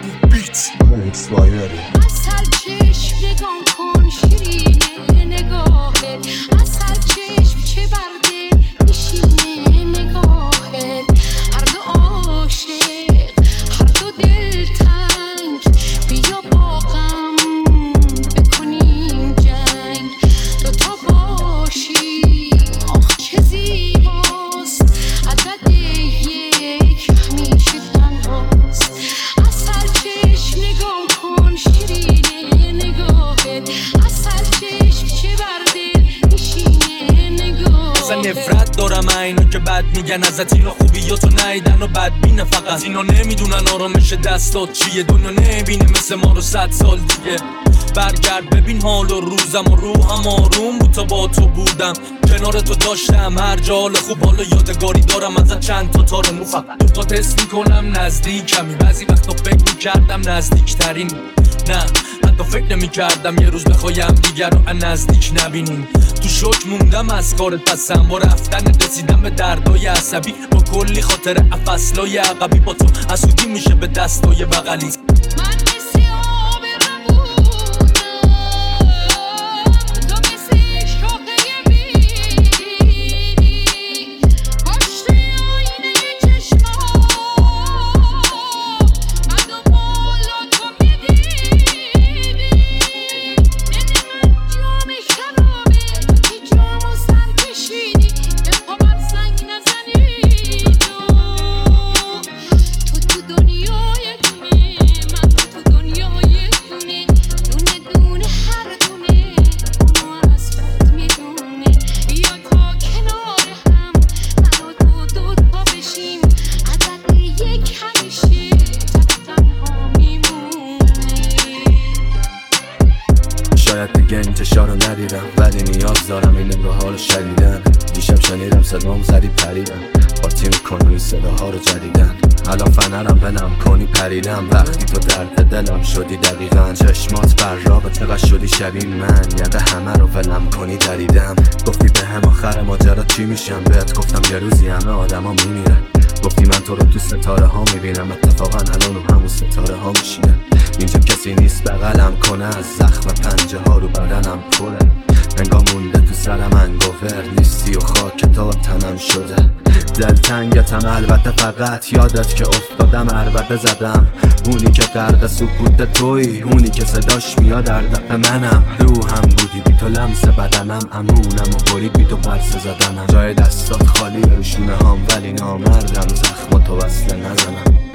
بیت اکسپایری. اصل چشم نگام کن شیرینه نگاهت، اصل چشم چه برده نشینه نگاهت. هر دو عاشق هر دو دلتنگ، بیا با غم بکنیم جنگ. دوتا باشی آخ چه زیباست، عدد یک همیشه تنهاست. اصل چشم نگام کن شیرینه نگاهت، اصل چشم چه برده نشینه نگاهت. اصلا نفرت دارم اینو که بد میگن ازت، اینا خوبیاتو نیدن و بدبینه فقط. اینا نمیدونن آرامش دستات چیه، دنیا نمیبینه مثل ما رو 100 سال دیگه. برگرد ببین حال و روزم و روحم آروم بود تا با تو بودم، کنار تو داشتم هر جا حال خوب. حالا یادگاری دارم ازت چند تا تار مو، فقط تو حس میکنم نزدیکمی. بعضی وقتا فکر میکردم نزدیکترین، نه حتی فکر نمیکردم یه روز بخوایم دیگر رو از نزدیک نبینیم. تو شوک موندم از کارت پسم، با رفتن رسیدم به دردای عصبی، با کلی خاطر افصلای عقبی. با تو حسودی میشه به دستای بغلی. شاید دیگه انتشار رو ندیدم، ولی نیاز دارم این نگاه ها رو شدیدن. دیشب شنیدم صدام زدی پریدم، پارتی میکنی صداها رو جدیدن. الان فنرم بنم کنی پریدم، وقتی تو درد دلم شدی دقیقا. چشمات براقه چقدر شدی شبیه من، یاد همه رو ولم کنی دریدم. گفتی به هم آخر ماجرا چی میشم، بهت گفتم یه روزی همه آدم ها میمیرن. گفتی من تو رو تو ستاره ها میبینم، اتفاقا الان رو همون ستاره ها میشینم. اینجا کسی نیست بغلم کنه، از زخم پنجه ها رو بدنم پره. انگار مونده تو سرم انگوور نیستی و خاک تا تنم شده. دلتنگتم البته، فقط یادت که افتادم عربده زدم. اونی که غرق سکوت تویی، اونی که صداش میاد در دفع منم. روحم بودی بی تو لمس بدنم، امونم و برید بی تو پرسه زدنم. جای دستات خالی رو شونه هام، ولی نامردم زخم تو وصله نزنم.